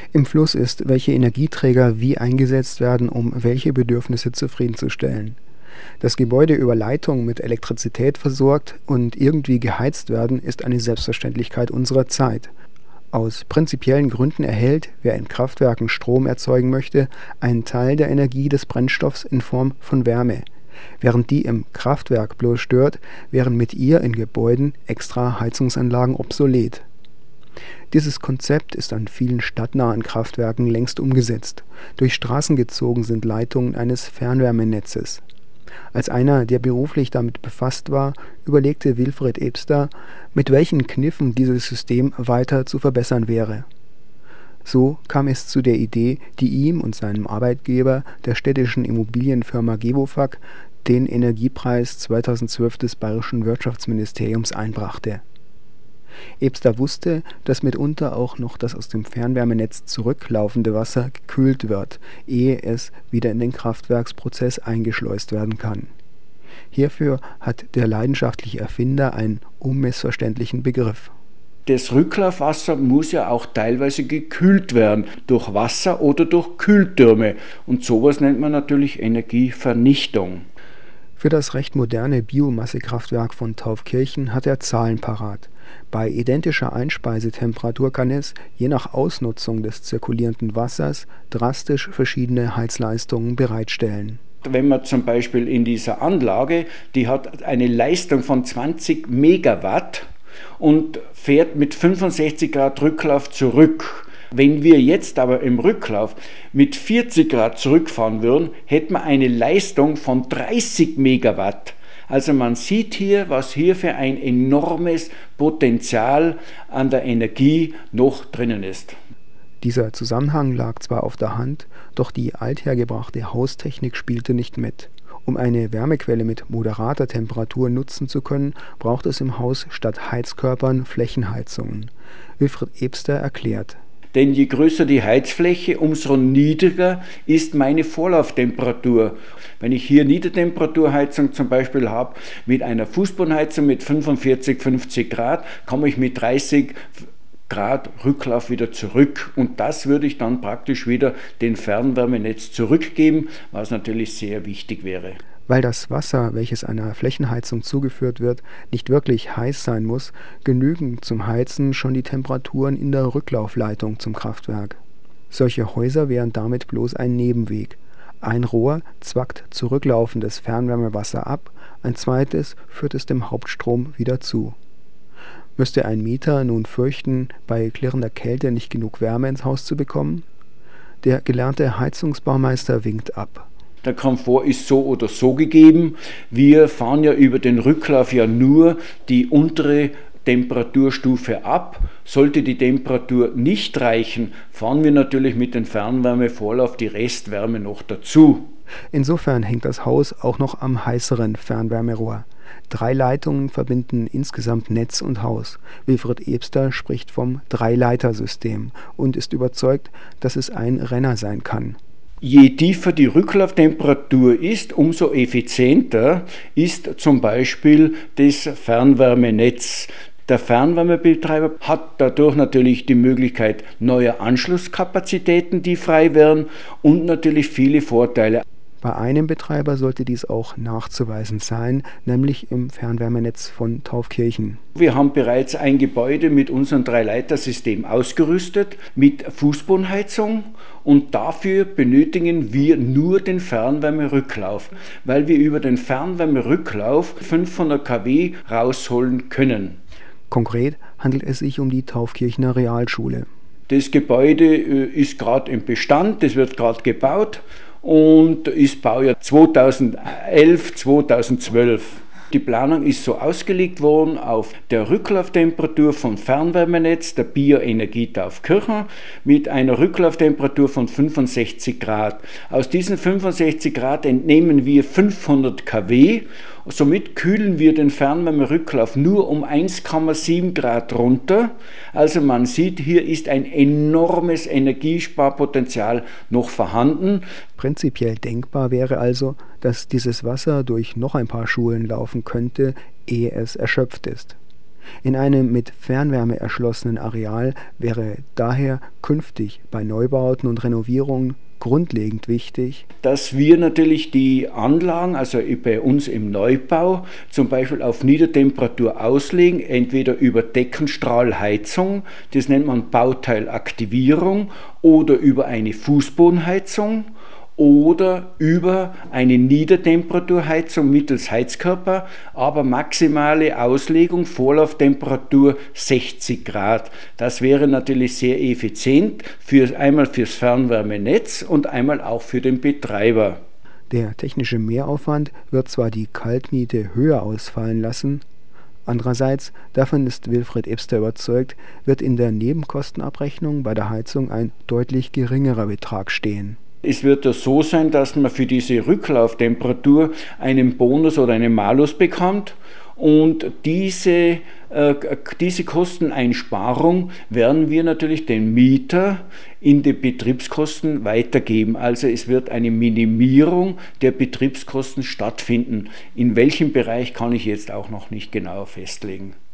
im Fluss ist, welche Energieträger wie eingesetzt werden, um welche Bedürfnisse zufriedenzustellen. Dass Gebäude über Leitungen mit Elektrizität versorgt und irgendwie geheizt werden, ist eine Selbstverständlichkeit unserer Zeit. Aus prinzipiellen Gründen erhält, wer in Kraftwerken Strom erzeugen möchte, einen Teil der Energie des Brennstoffs in Form von Wärme. Während die im Kraftwerk bloß stört, wären mit ihr in Gebäuden extra Heizungsanlagen obsolet. Dieses Konzept ist an vielen stadtnahen Kraftwerken längst umgesetzt. Durch Straßen gezogen sind Leitungen eines Fernwärmenetzes. Als einer, der beruflich damit befasst war, überlegte Wilfred Ebster, mit welchen Kniffen dieses System weiter zu verbessern wäre. So kam es zu der Idee, die ihm und seinem Arbeitgeber, der städtischen Immobilienfirma Gewofag, den Energiepreis 2012 des Bayerischen Wirtschaftsministeriums einbrachte. Ebster wusste, dass mitunter auch noch das aus dem Fernwärmenetz zurücklaufende Wasser gekühlt wird, ehe es wieder in den Kraftwerksprozess eingeschleust werden kann. Hierfür hat der leidenschaftliche Erfinder einen unmissverständlichen Begriff. Das Rücklaufwasser muss ja auch teilweise gekühlt werden, durch Wasser oder durch Kühltürme. Und sowas nennt man natürlich Energievernichtung. Für das recht moderne Biomassekraftwerk von Taufkirchen hat er Zahlen parat. Bei identischer Einspeisetemperatur kann es, je nach Ausnutzung des zirkulierenden Wassers, drastisch verschiedene Heizleistungen bereitstellen. Wenn man zum Beispiel in dieser Anlage, die hat eine Leistung von 20 Megawatt und fährt mit 65 Grad Rücklauf zurück. Wenn wir jetzt aber im Rücklauf mit 40 Grad zurückfahren würden, hätten wir eine Leistung von 30 Megawatt. Also man sieht hier, was hier für ein enormes Potenzial an der Energie noch drinnen ist. Dieser Zusammenhang lag zwar auf der Hand, doch die althergebrachte Haustechnik spielte nicht mit. Um eine Wärmequelle mit moderater Temperatur nutzen zu können, braucht es im Haus statt Heizkörpern Flächenheizungen. Wilfried Ebster erklärt: Denn je größer die Heizfläche, umso niedriger ist meine Vorlauftemperatur. Wenn ich hier Niedertemperaturheizung zum Beispiel habe, mit einer Fußbodenheizung mit 45, 50 Grad, komme ich mit 30 Grad Rücklauf wieder zurück. Und das würde ich dann praktisch wieder dem Fernwärmenetz zurückgeben, was natürlich sehr wichtig wäre. Weil das Wasser, welches einer Flächenheizung zugeführt wird, nicht wirklich heiß sein muss, genügen zum Heizen schon die Temperaturen in der Rücklaufleitung zum Kraftwerk. Solche Häuser wären damit bloß ein Nebenweg. Ein Rohr zwackt zurücklaufendes Fernwärmewasser ab, ein zweites führt es dem Hauptstrom wieder zu. Müsste ein Mieter nun fürchten, bei klirrender Kälte nicht genug Wärme ins Haus zu bekommen? Der gelernte Heizungsbaumeister winkt ab. Der Komfort ist so oder so gegeben. Wir fahren ja über den Rücklauf ja nur die untere Temperaturstufe ab. Sollte die Temperatur nicht reichen, fahren wir natürlich mit dem Fernwärmevorlauf die Restwärme noch dazu. Insofern hängt das Haus auch noch am heißeren Fernwärmerohr. 3 Leitungen verbinden insgesamt Netz und Haus. Wilfried Ebster spricht vom Dreileitersystem und ist überzeugt, dass es ein Renner sein kann. Je tiefer die Rücklauftemperatur ist, umso effizienter ist zum Beispiel das Fernwärmenetz. Der Fernwärmebetreiber hat dadurch natürlich die Möglichkeit neuer Anschlusskapazitäten, die frei werden, und natürlich viele Vorteile. Bei einem Betreiber sollte dies auch nachzuweisen sein, nämlich im Fernwärmenetz von Taufkirchen. Wir haben bereits ein Gebäude mit unserem Dreileitersystem ausgerüstet, mit Fußbodenheizung, und dafür benötigen wir nur den Fernwärmerücklauf, weil wir über den Fernwärmerücklauf 500 kW rausholen können. Konkret handelt es sich um die Taufkirchener Realschule. Das Gebäude ist gerade im Bestand, das wird gerade gebaut und ist Baujahr 2011, 2012. Die Planung ist so ausgelegt worden auf der Rücklauftemperatur vom Fernwärmenetz der Bioenergie Taufkirchen mit einer Rücklauftemperatur von 65 Grad. Aus diesen 65 Grad entnehmen wir 500 kW. Somit kühlen wir den Fernwärmerücklauf nur um 1,7 Grad runter. Also man sieht, hier ist ein enormes Energiesparpotenzial noch vorhanden. Prinzipiell denkbar wäre also, dass dieses Wasser durch noch ein paar Schulen laufen könnte, ehe es erschöpft ist. In einem mit Fernwärme erschlossenen Areal wäre daher künftig bei Neubauten und Renovierungen grundlegend wichtig, dass wir natürlich die Anlagen, also bei uns im Neubau, zum Beispiel auf Niedertemperatur auslegen, entweder über Deckenstrahlheizung, das nennt man Bauteilaktivierung, oder über eine Fußbodenheizung oder über eine Niedertemperaturheizung mittels Heizkörper, aber maximale Auslegung, Vorlauftemperatur 60 Grad. Das wäre natürlich sehr effizient, einmal fürs Fernwärmenetz und einmal auch für den Betreiber. der technische Mehraufwand wird zwar die Kaltmiete höher ausfallen lassen, andererseits, davon ist Wilfried Ebster überzeugt, wird in der Nebenkostenabrechnung bei der Heizung ein deutlich geringerer Betrag stehen. Es wird ja so sein, dass man für diese Rücklauftemperatur einen Bonus oder einen Malus bekommt und diese Kosteneinsparung werden wir natürlich den Mieter in die Betriebskosten weitergeben. Also es wird eine Minimierung der Betriebskosten stattfinden. In welchem Bereich kann ich jetzt auch noch nicht genau festlegen.